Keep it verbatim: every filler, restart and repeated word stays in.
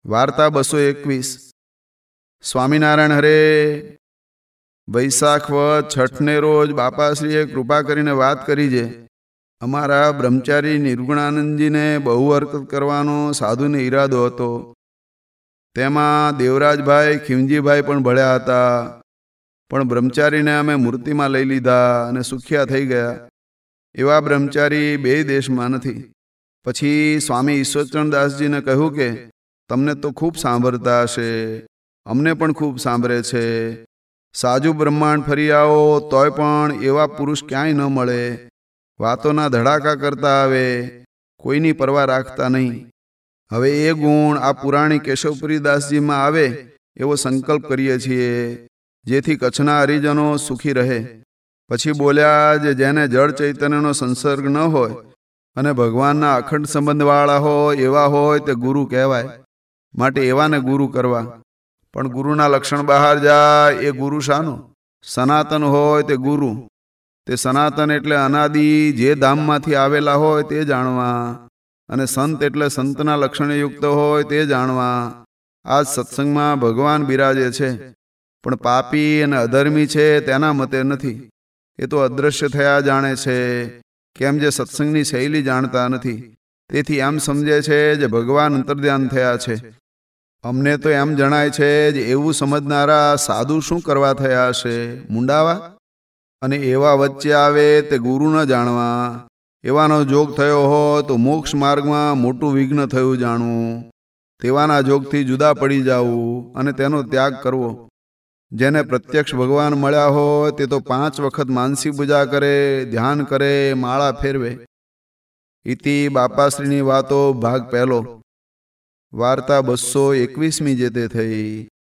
વાર્તા બસો એકવીસ. સ્વામિનારાયણ હરે. વૈશાખ વદ છઠને રોજ બાપાશ્રીએ કૃપા કરીને વાત કરી છે. અમારા બ્રહ્મચારી નિર્ગુણાનંદજીને બહુ હરકત કરવાનો સાધુને ઈરાદો હતો. તેમાં દેવરાજભાઈ ખીમજીભાઈ પણ ભળ્યા હતા. પણ બ્રહ્મચારીને અમે મૂર્તિમાં લઈ લીધા અને સુખ્યા થઈ ગયા. એવા બ્રહ્મચારી બે દેશમાં નથી. પછી સ્વામી ઈશ્વરચંદ્રદાસજીને કહ્યું કે તમને તો ખૂબ સાંભળતા હશે, અમને પણ ખૂબ સાંભળે છે. સાજુ બ્રહ્માંડ ફરી આવો તોય પણ એવા પુરુષ ક્યાંય ન મળે. વાતોના ધડાકા કરતા આવે, કોઈની પરવા રાખતા નહીં. હવે એ ગુણ આ પુરાણી કેશવપુરીદાસજીમાં આવે એવો સંકલ્પ કરીએ છીએ, જેથી કચ્છના હરિજનો સુખી રહે. પછી બોલ્યા જે જેને જળ ચૈતન્યનો સંસર્ગ ન હોય અને ભગવાનના અખંડ સંબંધવાળા હોય એવા હોય તે ગુરુ કહેવાય. માટે એવાને ગુરુ કરવા. પણ ગુરુના લક્ષણ બહાર જાય એ ગુરુ શાનું? સનાતન હોય તે ગુરુ. તે સનાતન એટલે અનાદિ જે ધામમાંથી આવેલા હોય તે જાણવા. અને સંત એટલે સંતના લક્ષણયુક્ત હોય તે જાણવા. આ સત્સંગમાં ભગવાન બિરાજે છે, પણ પાપી અને અધર્મી છે તેના મતે નથી. એ તો અદૃશ્ય થયા જાણે છે, કેમ જે સત્સંગની શૈલી જાણતા નથી. તેથી એમ સમજે છે જે ભગવાન અંતર્ધ્યાન થયા છે. અમને તો એમ જણાય છે જે એવું સમજનારા સાધુ શું કરવા થયા હશે? મુંડાવા? અને એવા વચ્ચે આવે તે ગુરુ ન જાણવા. એવાનો જોગ થયો હોય તો મોક્ષ માર્ગમાં મોટું વિઘ્ન થયું જાણવું. તેવાના જોગથી જુદા પડી જવું અને તેનો ત્યાગ કરવો. જેને પ્રત્યક્ષ ભગવાન મળ્યા હોય તે તો પાંચ વખત માનસી પૂજા કરે, ધ્યાન કરે, માળા ફેરવે. ઇતિ બાપાશ્રીની વાતો ભાગ પહેલો. વાર્તા બસો એકવીસમી જે તે થઈ.